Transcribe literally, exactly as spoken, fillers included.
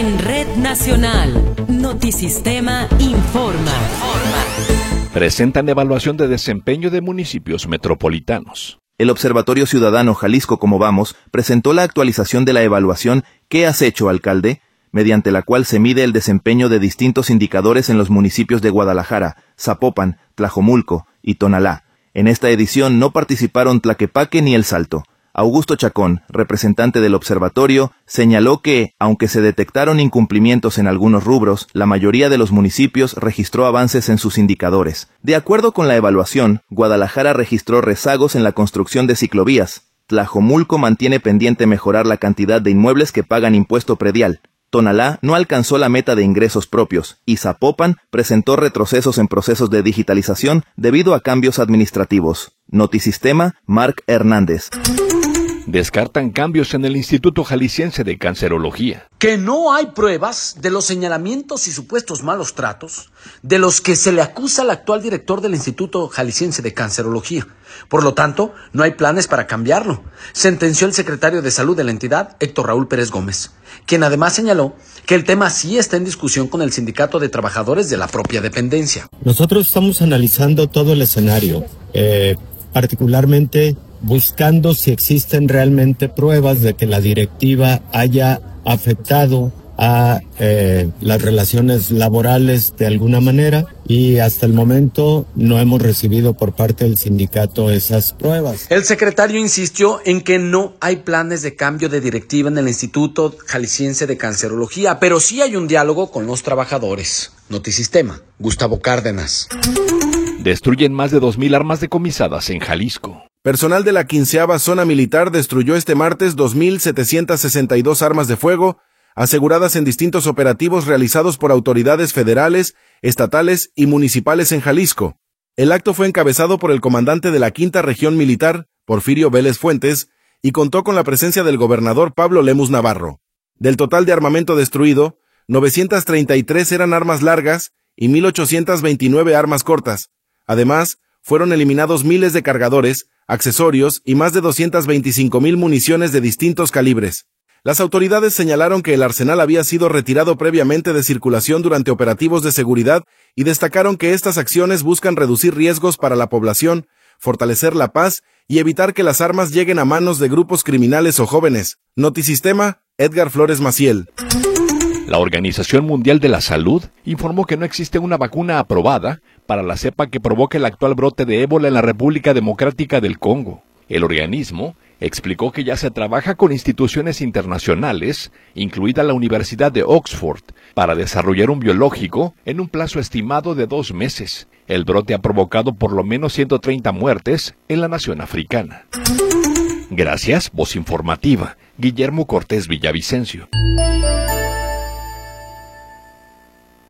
En Red Nacional, Notisistema informa. Presentan evaluación de desempeño de municipios metropolitanos. El Observatorio Ciudadano Jalisco Como Vamos presentó la actualización de la evaluación ¿Qué has hecho, alcalde?, mediante la cual se mide el desempeño de distintos indicadores en los municipios de Guadalajara, Zapopan, Tlajomulco y Tonalá. En esta edición no participaron Tlaquepaque ni El Salto. Augusto Chacón, representante del observatorio, señaló que, aunque se detectaron incumplimientos en algunos rubros, la mayoría de los municipios registró avances en sus indicadores. De acuerdo con la evaluación, Guadalajara registró rezagos en la construcción de ciclovías. Tlajomulco mantiene pendiente mejorar la cantidad de inmuebles que pagan impuesto predial. Tonalá no alcanzó la meta de ingresos propios y Zapopan presentó retrocesos en procesos de digitalización debido a cambios administrativos. Notisistema, Marc Hernández. Descartan cambios en el Instituto Jalisciense de Cancerología. Que no hay pruebas de los señalamientos y supuestos malos tratos de los que se le acusa al actual director del Instituto Jalisciense de Cancerología. Por lo tanto, no hay planes para cambiarlo, sentenció el secretario de Salud de la entidad, Héctor Raúl Pérez Gómez, quien además señaló que el tema sí está en discusión con el sindicato de trabajadores de la propia dependencia. Nosotros estamos analizando todo el escenario, eh, particularmente buscando si existen realmente pruebas de que la directiva haya afectado a eh, las relaciones laborales de alguna manera, y hasta el momento no hemos recibido por parte del sindicato esas pruebas. El secretario insistió en que no hay planes de cambio de directiva en el Instituto Jalisciense de Cancerología, pero sí hay un diálogo con los trabajadores. Notisistema, Gustavo Cárdenas. Destruyen más de dos mil armas decomisadas en Jalisco. Personal de la quinceava Zona Militar destruyó este martes dos mil setecientas sesenta y dos armas de fuego, aseguradas en distintos operativos realizados por autoridades federales, estatales y municipales en Jalisco. El acto fue encabezado por el comandante de la Quinta Región Militar, Porfirio Vélez Fuentes, y contó con la presencia del gobernador Pablo Lemus Navarro. Del total de armamento destruido, novecientas treinta y tres eran armas largas y mil ochocientas veintinueve armas cortas. Además, fueron eliminados miles de cargadores, accesorios y más de doscientas veinticinco mil municiones de distintos calibres. Las autoridades señalaron que el arsenal había sido retirado previamente de circulación durante operativos de seguridad y destacaron que estas acciones buscan reducir riesgos para la población, fortalecer la paz y evitar que las armas lleguen a manos de grupos criminales o jóvenes. Notisistema, Edgar Flores Maciel. La Organización Mundial de la Salud informó que no existe una vacuna aprobada para la cepa que provoca el actual brote de ébola en la República Democrática del Congo. El organismo explicó que ya se trabaja con instituciones internacionales, incluida la Universidad de Oxford, para desarrollar un biológico en un plazo estimado de dos meses. El brote ha provocado por lo menos ciento treinta muertes en la nación africana. Gracias, Voz Informativa, Guillermo Cortés Villavicencio.